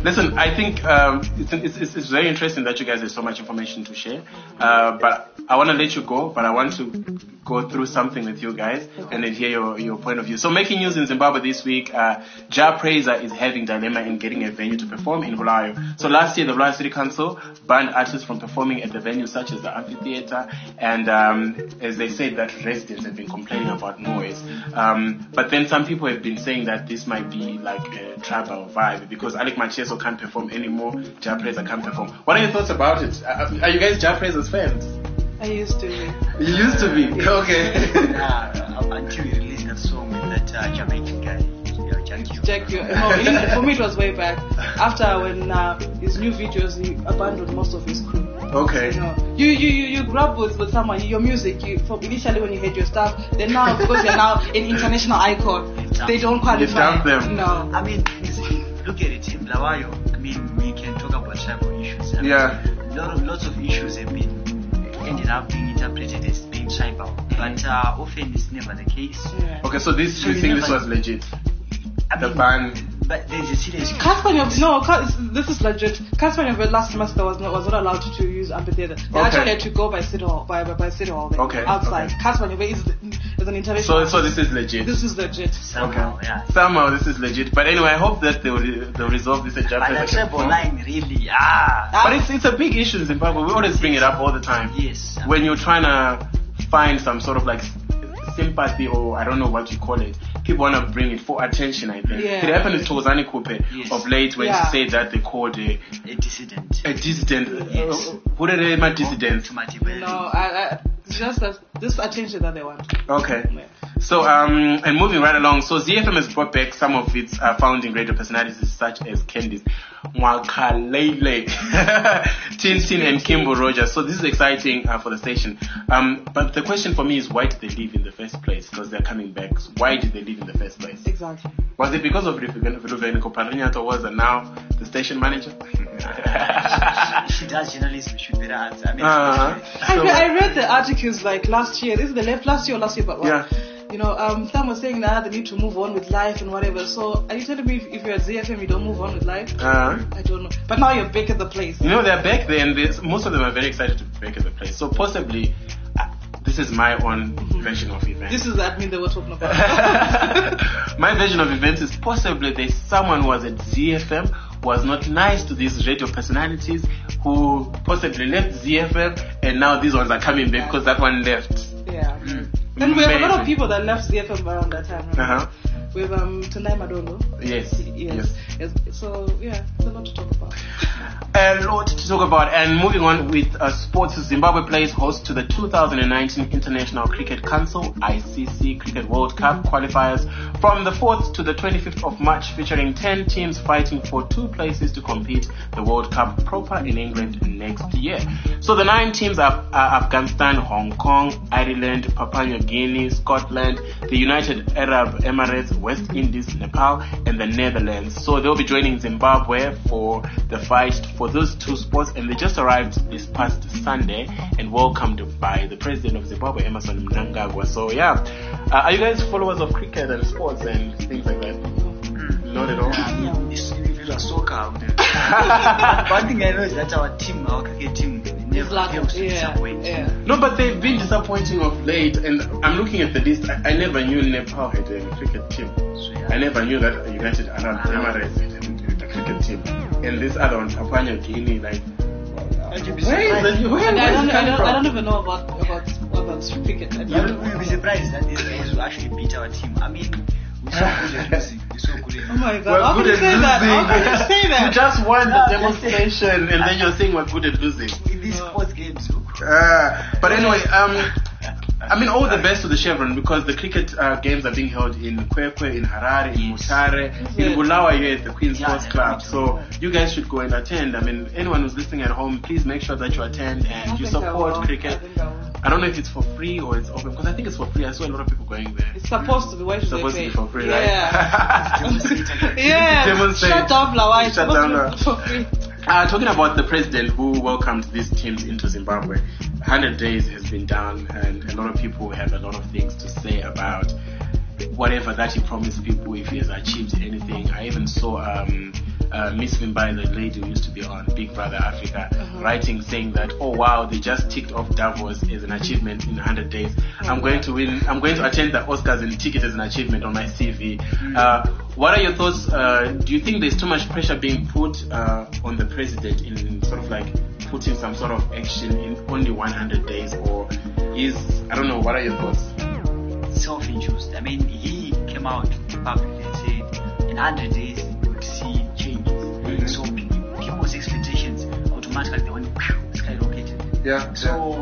Listen, I think um, it's, it's, it's very interesting that you guys have so much information to share. Uh, but I want to let you go, but I want to go through something with you guys and then hear your, your point of view. So making news in Zimbabwe this week, uh, Ja Praiser is having dilemma in getting a venue to perform in Bulawayo. So last year, the Bulawayo City Council banned artists from performing at the venues such as the amphitheater. And um, as they said, that residents have been complaining about noise. Um, but then some people have been saying that this might be like a tribal vibe because Alec Macheso can't perform anymore, Ja Praiser can't perform. What are your thoughts about it? Are you guys Ja Praiser's fans? I used to be. You used to be? Okay. Yeah, until you released that song with that uh, Jamaican guy. Jack, you. No, really, for me it was way back. After when uh, his new videos, he abandoned most of his crew. Okay. You know, you you you, you grew up with, with someone, your music. You from initially when you heard your stuff, then now because you're now an international icon, they don't qualify. You them. No. I mean, look at it in Bulawayo. I mean, we can talk about tribal issues. I mean, yeah. Lot of lots of issues have been ended up being interpreted as being tribal, but uh, often it's never the case. Yeah. Okay, so this so you think this was legit? I the mean, ban. But there's a serious. Casper, no, this is legit. Casper last semester was not was not allowed to, to use amphitheater. They okay. actually had to go by city hall, by by, by city hall. There, okay. Outside. Okay. Casper is, is an international. So so this is legit. This is legit. Somehow, okay. yeah. Somehow this is legit. But anyway, I hope that they will they'll resolve this at But the tribal line really, ah. But it's it's a big issue in Zimbabwe. We always bring it up all the time. Yes. When you're trying to find some sort of like sympathy or I don't know what you call it. People want to bring it for attention, I think. Yeah. It happened with Tozani Kupe yes. of late when yeah. she said that they called a, a dissident. A dissident. Yes. Uh, what are they, my dissidents? No, I, I, it's just that this attention that they want. Okay. Yeah. So, um, and moving right along, so Z F M has brought back some of its uh, founding radio personalities such as Candice Mwakalele, Tintin and Kimbo Rogers. So this is exciting uh, for the station. Um, but the question for me is why did they leave in the first place? Because they're coming back. So why did they leave in the first place? Exactly. Was it because of Ruveniko Parinyato was and now the station manager? She does journalism, should be that. I mean, uh-huh. I, re- I read the articles like last year. This is the left last year or last year, but what? Yeah. You know, um, some was saying that they need to move on with life and whatever. So, are you telling me if, if you're at Z F M, you don't move on with life? Uh-huh. I don't know. But now you're back at the place. You know, they're back there, and most of them are very excited to be back at the place. So, possibly, uh, this is my own mm-hmm. version of events. This is the admin they were talking about. My version of events is possibly there's someone who was at Z F M, was not nice to these radio personalities, who possibly left Z F M, and now these ones are coming back because that one left. Yeah. Mm. Then we have a lot of people that left Z F M around that time. Right? Uh-huh. We have um, Tendai Madondo. Yes. Yes. yes. yes. So, yeah, there's a lot to talk about. A lot to talk about. And moving on with uh, sports, Zimbabwe plays host to the two thousand nineteen International Cricket Council I C C Cricket World Cup qualifiers from the fourth to the twenty-fifth of March, featuring ten teams fighting for two places to compete the World Cup proper in England next year. So the nine teams are, are Afghanistan, Hong Kong, Ireland, Papua New Guinea, Scotland, the United Arab Emirates, West Indies, Nepal, and the Netherlands. So they'll be joining Zimbabwe for the fight for those two sports, and they just arrived this past Sunday and welcomed by the president of Zimbabwe, Emerson Mnangagwa. So yeah, uh, are you guys followers of cricket and sports and things like that? Mm. Not at all. Yeah, I mean, this is soccer. One thing I know is that our team, our cricket team, never like, fails to yeah, disappoint. Yeah. No, but they've been disappointing of late, and I'm looking at the list. I, I never knew Nepal had a cricket team. So, yeah. I never knew that United Arab Emirates had a cricket team. And this other one, Papua New Guinea, like, where is it? Where, I, where don't, is I, don't, it I don't even know about about about cricket. I You don't will be surprised that these guys will actually beat our team. I mean, we're so good at losing. We're so good at Oh my god, We're how good can you at say that? losing. How can you say that? You just won the No, demonstration, and then you're saying we're good at losing. in these sports games. Uh, but anyway, um, I mean, all the best to the Chevron, because the cricket uh, games are being held in Kwekwe, in Harare, in Mutare, in Bulawayo here at the Queen's Yeah, Sports Club. So you guys should go and attend. I mean, anyone who's listening at home, please make sure that you attend and I you think I support will. cricket. I think I will. I don't know if it's for free or it's open, because I think it's for free. I saw a lot of people going there. It's supposed to be. Why should It's they supposed to pay? be for free, Yeah. right? yeah. Demonstrate. Shut up, Lawai. It's Shut supposed down, to be for free. Uh, talking about the president who welcomed these teams into Zimbabwe, one hundred days has been done, and a lot of people have a lot of things to say about whatever that he promised people, if he has achieved anything. I even saw um, uh, Miss Wimbai, the lady who used to be on Big Brother Africa, uh-huh. writing saying that, oh wow, they just ticked off Davos as an achievement in one hundred days. Oh, I'm going to win. I'm going to attend the Oscars and tick it as an achievement on my C V. Mm-hmm. Uh, what are your thoughts? Uh, do you think there's too much pressure being put uh, on the president in sort of like putting some sort of action in only one hundred days, or is, I don't know, what are your thoughts? Self-induced. I mean, he came out publicly and said in one hundred days you would see changes. Mm-hmm. So people's expectations automatically they want to skyrocketed. Yeah. So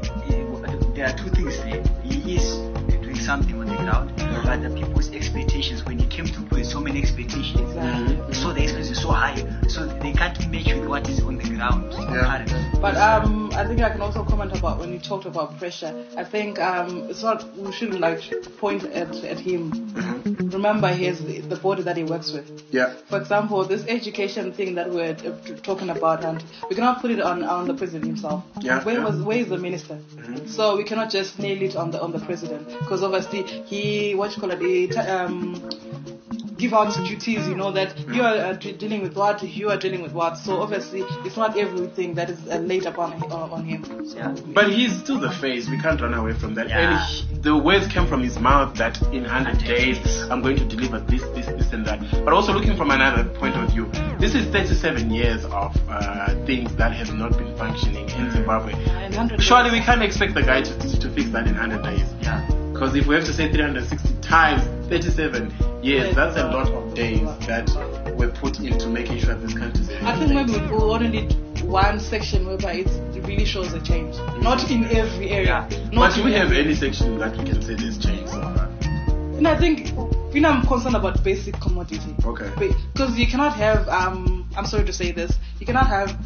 yeah. there are two things there. He is doing something on the ground, yeah. but the people's expectations, when he came to put so many expectations, exactly. so the expectations are so high, so they can't match with what is on the ground. Yeah. But um, I think I can also comment about when you talked about pressure. I think um, it's not, we shouldn't like point at, at him. Mm-hmm. Remember, he has the, the body that he works with. Yeah. For example, this education thing that we're uh, talking about, and we cannot put it on, on the president himself. Yeah. Where yeah. was where is the minister? Mm-hmm. So we cannot just nail it on the on the president, because obviously he, what you call it, he, um. give out duties, you know, that you are uh, dealing with what, you are dealing with what. So obviously, it's not everything that is uh, laid upon uh, on him. Yeah. But he's still the face. We can't run away from that. Yeah. And he, the words came from his mouth that in one hundred days, I'm going to deliver this, this, this, and that. But also looking from another point of view, this is thirty-seven years of uh, things that have not been functioning in Zimbabwe. Surely we can't expect the guy to, to, to fix that in one hundred days. Yeah. Because if we have to say three hundred sixty times thirty-seven years, that's a lot of days that were put into making sure this country is. I think maybe we only need one section whereby it really shows a change. Mm-hmm. Not in every area. Yeah. Not but do we have any section that we can say there's change so far? And I think, you know, I'm concerned about basic commodity. Okay. Because you cannot have, um, I'm sorry to say this, you cannot have,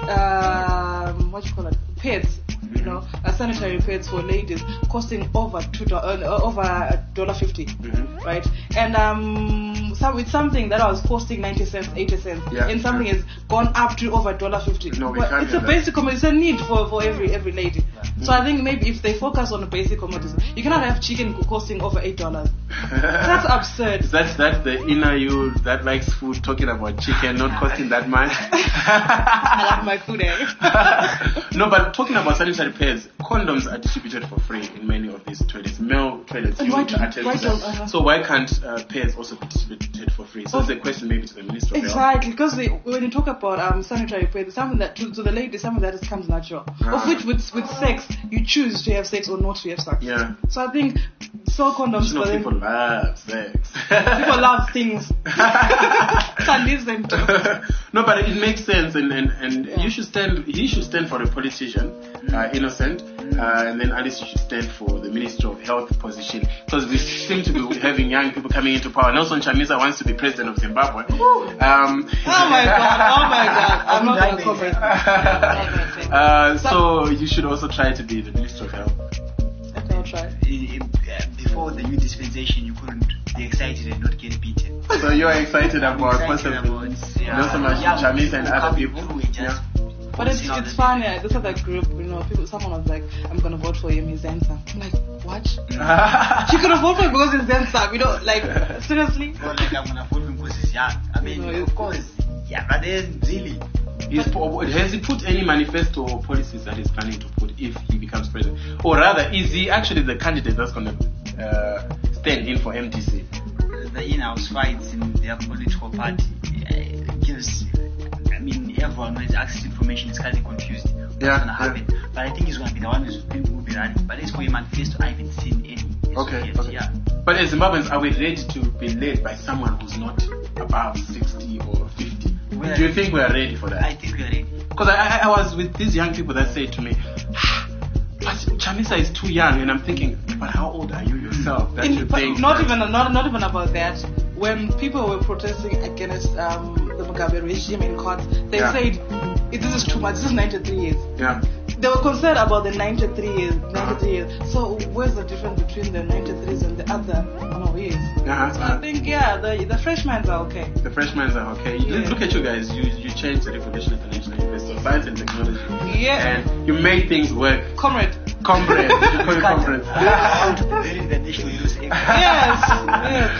uh, um, what do you call it, pads. You know, uh, sanitary pads for ladies costing over two do- uh, over a dollar fifty, mm-hmm. right? And um, some it's something that was costing ninety cents, eighty cents, yeah, and something yeah. has gone up to over a dollar fifty. No, we well, can't it's a that. basic commodity. It's a need for, for every every lady. Yeah. Mm-hmm. So I think maybe if they focus on the basic commodities, you cannot have chicken costing over eight dollars. That's absurd. That's that's the inner you that likes food talking about chicken not costing that much. I love my food, eh? No, but talking about sanitary pads, condoms are distributed for free in many of these toilets, male toilets. And you why need to don't- attend why to don't- that. uh-huh. So why can't uh, pads also be distributed for free? So Oh. it's a question maybe to the Minister of Health. Exactly, because they, when you talk about um, sanitary pads, something that to, to the lady, something that is, comes natural. Ah. Of which, with with sex, you choose to have sex or not to have sex. Yeah. So I think sell condoms You know, for them. people love sex. People love things. Can't listen to. No, but it makes sense, and and, and Yeah. you should stand. He should stand for a politician, uh, innocent, uh, and then Alice you should stand for the Minister of Health position, because we seem to be having young people coming into power. Nelson Chamisa wants to be president of Zimbabwe. Um, Oh my god! Oh my god! I'm not gonna comment. uh, so you should also try to be the Minister of Health. Okay, I'll try. I- I- uh, Before the new dispensation, you couldn't be excited and not get beaten. So you are excited about Excited possibly about, yeah, Nelson Chamisa and other coming people. through, it just Yeah. But it's see how it's the- funny. uh, This other group, you know, people. Someone was like, "I'm gonna vote for him. He's Zensa." I'm like, what? She could have voted for him because he's Zensa. You know, like seriously. Well, like I'm gonna vote him because he's young. I mean, No, of it's- course, yeah, but then really, He's, has he put any manifesto or policies that he's planning to put if he becomes president? Or rather, is he actually the candidate that's going to uh, stand in for M D C? the in-house fights in their political party uh, gives. I mean, everyone who has access to information is kind of confused. What's Yeah, gonna happen? But I think he's gonna be the one who's who will be running. But it's for a manifesto. I haven't seen any. as Okay, yet, okay. Yeah. But as Zimbabweans, are we ready to be led by someone who's not above sixty or fifty? We are- Do you think we are ready for I that? think we are ready. Because I, I, I was with these young people that said to me, but Chamisa is too young, and I'm thinking, but how old are you yourself? That In, you but think not that- even not not even about that. When people were protesting against um, the Mugabe regime in court, they Yeah. said, "This is too much. This is ninety-three years." Yeah. They were concerned about the ninety-three years. ninety-three years. So where's the difference between the ninety-threes and the other oh, years? Uh-huh. So I think yeah, the the freshmen are okay. The freshmen are okay. Yeah. Look at you guys. You you changed the regulation at the National University of Science and Technology. Yeah. And you made things work. Comrade. Comrade. You call it comrade. There is the national news. Yes. Yes.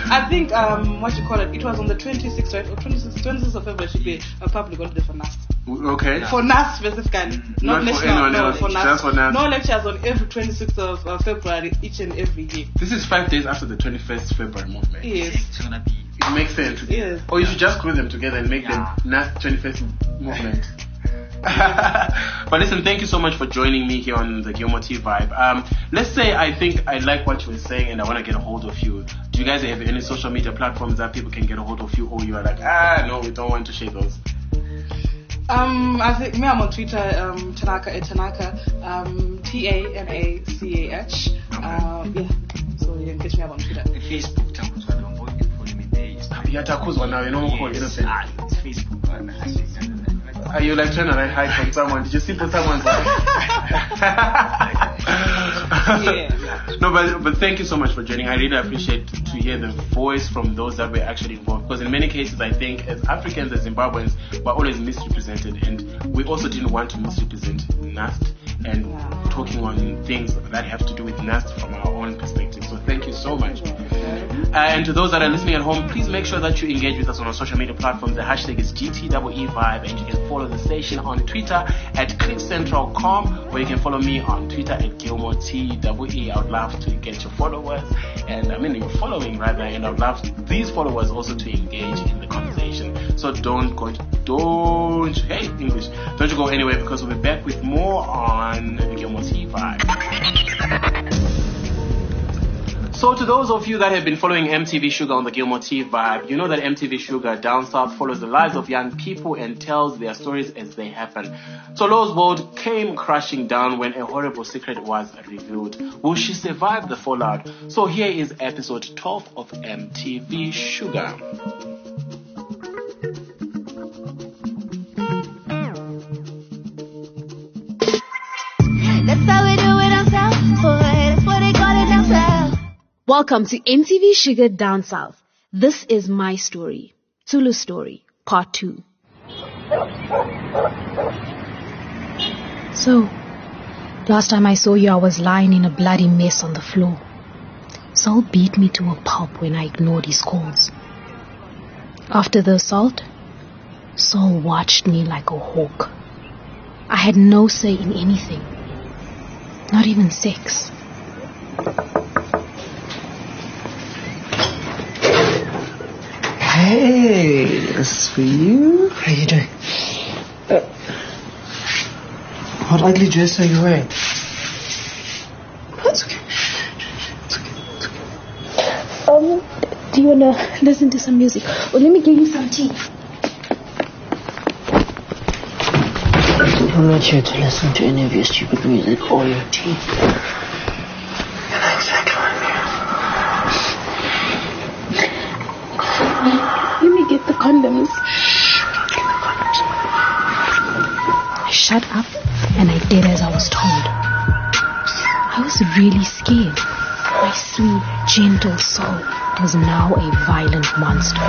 I think, um, what you call it, it was on the twenty-sixth, right? Or twenty-sixth, twenty-sixth of February should be a public holiday for N A S T. Okay. For N A S T specifically. Not, Not national, for anyone no, else. for N A S T. Just for N A S T. No lectures on every twenty-sixth of uh, February, each and every year. This is five days after the twenty-first February movement. Yes. It's gonna be. It makes sense. Yes. Or you should just group them together and make Yeah. them N A S T twenty-first movement. But listen, thank you so much for joining me here on the Gilmore T Vibe. Um, let's say I think I like what you were saying and I want to get a hold of you. Do you guys have any social media platforms that people can get a hold of you, or you are like, ah, no, we don't want to share those? Um, I think me, I'm on Twitter, um, Tanaka at Tanaka, um, T A N A C A H. Um, yeah, so you can catch me up on Twitter. The Facebook, Takuzwa Dombo, you can follow me there. It's not- Yeah, Takuzwa now, you know, call Yes, innocent. ah, it's Facebook. um, I think, uh, Are you like trying to like hide from someone? Did you see for someone's life? Yeah. No, but but thank you so much for joining. I really appreciate to, to hear the voice from those that were actually involved. Because in many cases, I think as Africans, as Zimbabweans, we're always misrepresented, and we also didn't want to misrepresent N A S T and talking on things that have to do with N A S T from our own perspective. So thank you so much. And to those that are listening at home, please make sure that you engage with us on our social media platforms. The hashtag is G T E E Vibe, and you can follow the station on Twitter at cliff central dot com, or you can follow me on Twitter at Gilmore T E E. I would love to get your followers, and I mean your following rather, and I would love these followers also to engage in the conversation. So don't go, don't, hey English, don't you go anywhere, because we'll be back with more on the Gilmore T E Vibe. So to those of you that have been following M T V Sugar on the Gilmore T Vibe, you know that M T V Sugar Down South follows the lives of young people and tells their stories as they happen. So Low's world came crashing down when a horrible secret was revealed. Will she survive the fallout? So here is episode twelve of M T V Sugar. That's how we do it down south, boy. That's what they call it down south. Welcome to M T V Sugar Down South. This is my story, Tulu Story, Part two. So, last time I saw you, I was lying in a bloody mess on the floor. Saul beat me to a pulp when I ignored his calls. After the assault, Saul watched me like a hawk. I had no say in anything, not even sex. Hey, this is for you. How you doing? Uh, what ugly dress are you wearing? That's okay. It's okay. It's okay. Um, do you wanna listen to some music? Or let me give you some tea. I'm not here to listen to any of your stupid music or your tea. You know exactly what I mean. Let me get the condoms. I shut up and I did as I was told. I was really scared. My sweet, gentle soul was now a violent monster.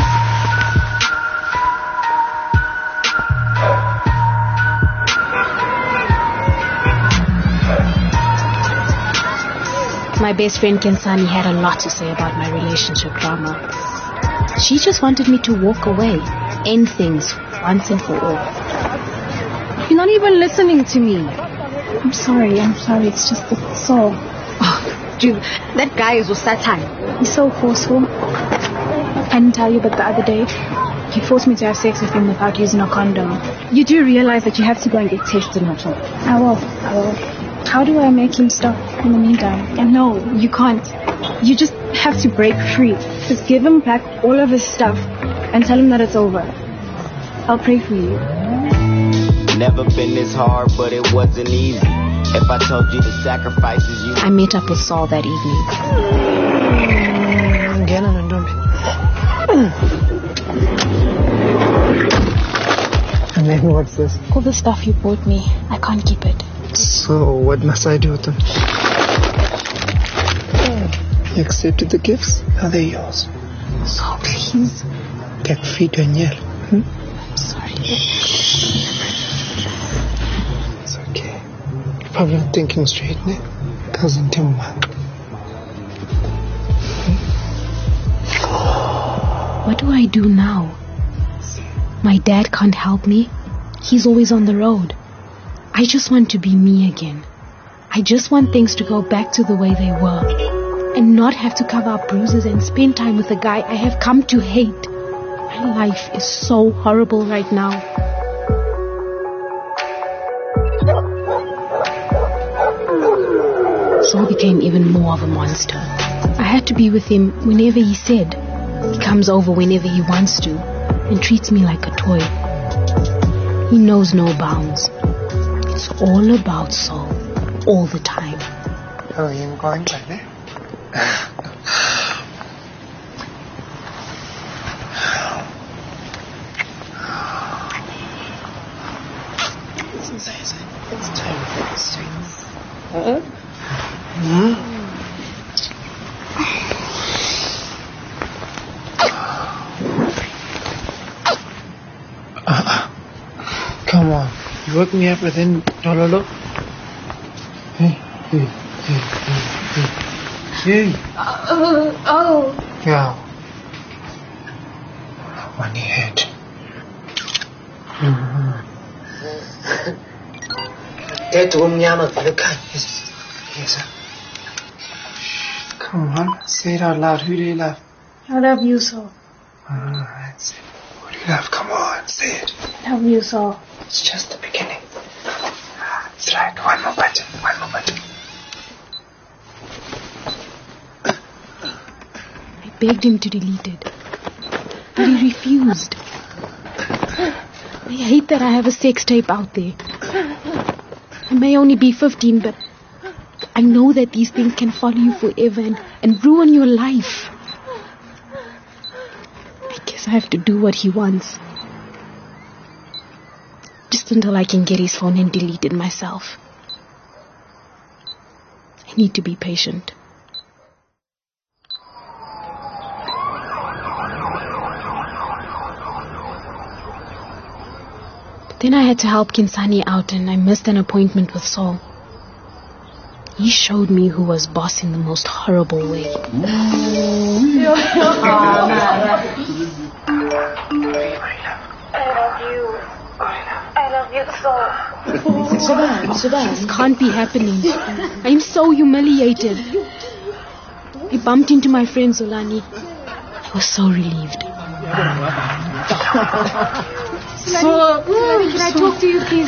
My best friend Kensani had a lot to say about my relationship drama. She just wanted me to walk away, end things once and for all. You're not even listening to me. I'm sorry, I'm sorry, it's just the soul. Oh, dude, that guy is Wasatan. He's so forceful. I didn't tell you, but the other day, he forced me to have sex with him without using a condom. You do realize that you have to go and get tested, Nacho. I will, I will. How do I make him stop in the meantime? And no, you can't. You just have to break free. Just give him back all of his stuff and tell him that it's over. I'll pray for you. Never been this hard, but it wasn't easy. If I told you the sacrifices you... I met up with Saul that evening. And then what's this? All the stuff you bought me, I can't keep it. So, what must I do with them? You accepted the gifts? Now they're yours. So please. Get free to Danielle. Hmm? I'm sorry. It's okay. You're probably not thinking straight, ne? Cousin Timma. Hmm? What do I do now? My dad can't help me. He's always on the road. I just want to be me again. I just want things to go back to the way they were and not have to cover up bruises and spend time with a guy I have come to hate. My life is so horrible right now. Saul became even more of a monster. I had to be with him whenever he said. He comes over whenever he wants to and treats me like a toy. He knows no bounds. It's all about Saul, all the time. Ừ, em có anh vậy đấy. It's time for the swings. Uh-uh. Hmm? Uh, come on. You woke me up within Dololo. Hey, hey, hey, hey, hey. Hey. Uh, oh. Yeah. Money head. Mm-hmm. Yes, yes, sir. Come on, say it out loud. Who do you love? I love you, Saul. Oh, that's it. Who do you love? Come on, say it. I love you, Saul. It's just the beginning. That's right. One more button. One more button. I begged him to delete it, but he refused. I hate that I have a sex tape out there. I may only be fifteen, but I know that these things can follow you forever and, and ruin your life. I guess I have to do what he wants. Just until I can get his phone and delete it myself. I need to be patient. But then I had to help Kinsani out and I missed an appointment with Saul. He showed me who was boss in the most horrible way. I love you. I love you so. This can't be happening. I'm so humiliated. I bumped into my friend Zolani. I was so relieved. So, can I talk to you, please?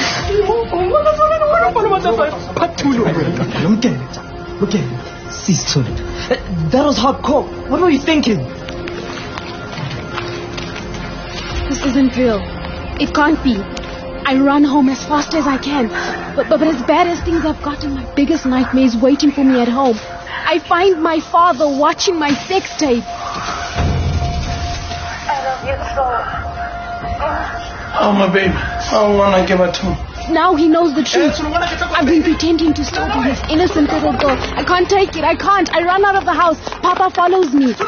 Look at sister. That was hardcore. What were you thinking? This isn't real. It can't be. I run home as fast as I can. But, but, but as bad as things have gotten, my biggest nightmare is waiting for me at home. I find my father watching my sex tape. I love you so. Oh, my baby. I want to give her to him. Now he knows the truth. I've been pretending to still be his innocent little girl. I can't take it. I can't. I run out of the house. Papa follows me. It's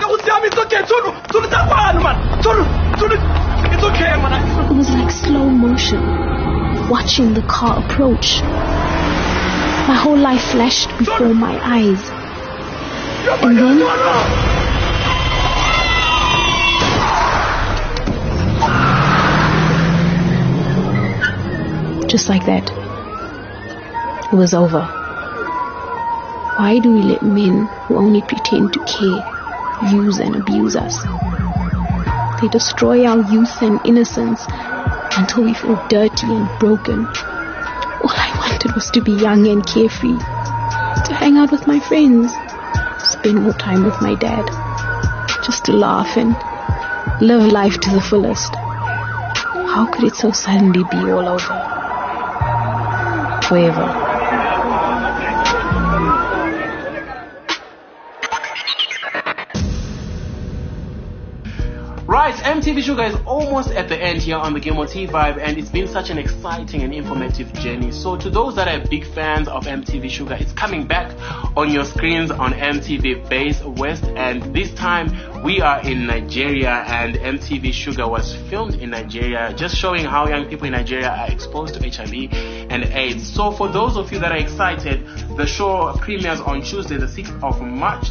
okay, man. It was like slow motion, watching the car approach. My whole life flashed before my eyes. And then... just like that, it was over. Why do we let men who only pretend to care use and abuse us? They destroy our youth and innocence until we feel dirty and broken. All I wanted was to be young and carefree, to hang out with my friends, spend more time with my dad, just to laugh and live life to the fullest. How could it so suddenly be all over? Forever. Right, M T V Sugar is almost at the end here on the Game O T Vibe, and it's been such an exciting and informative journey. So to those that are big fans of M T V Sugar, it's coming back on your screens on M T V Base West, and this time we are in Nigeria, and M T V Sugar was filmed in Nigeria, just showing how young people in Nigeria are exposed to H I V and AIDS. So for those of you that are excited, the show premieres on Tuesday the sixth of March,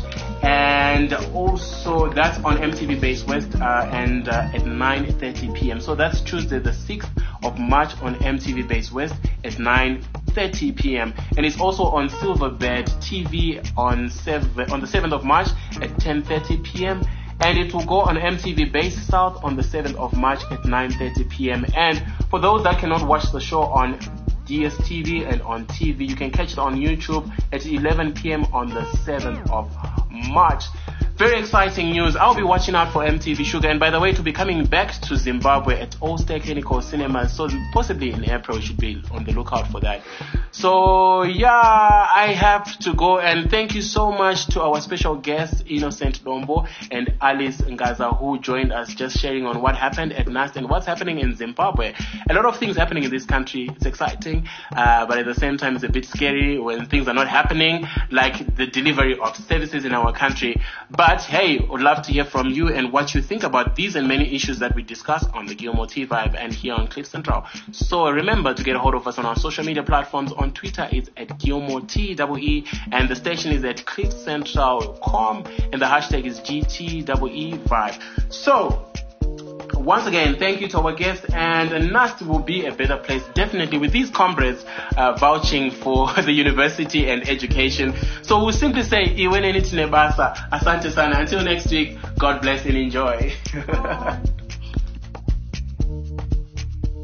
And also that's on M T V Base West uh, and uh, at nine thirty p.m. So that's Tuesday the sixth of March on M T V Base West at nine thirty p.m. And it's also on Silverbird T V on seven, on the seventh of March at ten thirty p.m. And it will go on M T V Base South on the seventh of March at nine thirty p.m. And for those that cannot watch the show on D S T V and on T V, you can catch it on YouTube at eleven p.m. on the seventh of March. Very exciting news. I'll be watching out for M T V Sugar. And by the way, to be coming back to Zimbabwe at Ulster Clinical Cinemas, so possibly in April, you should be on the lookout for that. So yeah, I have to go, and thank you so much to our special guests, Innocent Dombo and Alice Ngaza, who joined us just sharing on what happened at N A S and what's happening in Zimbabwe. A lot of things happening in this country. It's exciting, uh, but at the same time, it's a bit scary when things are not happening, like the delivery of services in our country. But hey, would love to hear from you and what you think about these and many issues that we discuss on the Gilmore T Vibe and here on Cliff Central. So remember to get a hold of us on our social media platforms. On Twitter, it's at Gilmore T E E, and the station is at cliff central dot com, and the hashtag is G T E E Vibe. So once again, thank you to our guests, and N A S will be a better place, definitely, with these comrades uh, vouching for the university and education. So we'll simply say, Iweneni Tinebasa, Asante Sana. Until next week, God bless and enjoy.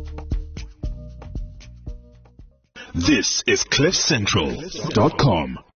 This is cliff central dot com.